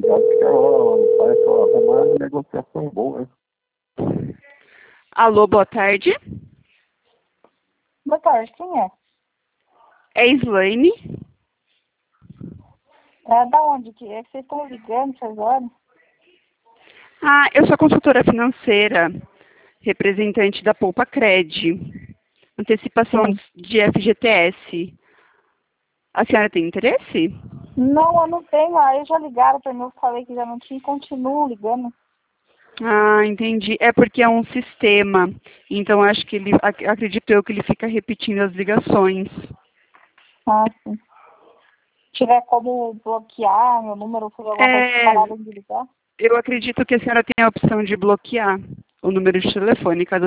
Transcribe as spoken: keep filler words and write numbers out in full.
ligar porque ela parece ela arrumar uma negociação boa. Alô, boa tarde. Boa tarde, quem é? É Slaine. É da onde que é? Vocês estão ligando essas horas? Ah, eu sou consultora financeira, representante da Poupa Cred, antecipação Sim. de F G T S. A senhora tem interesse? Não, eu não tenho. Aí já ligaram para mim, eu falei que já não tinha e continuo ligando. Ah, entendi. É porque é um sistema. Então acho que ele, ac- acredito eu que ele fica repetindo as ligações. Ah, sim. Se tiver como bloquear meu número, fazer alguma coisa que É, pararam de ligar? eu acredito que a senhora tem a opção de bloquear o número de telefone, caso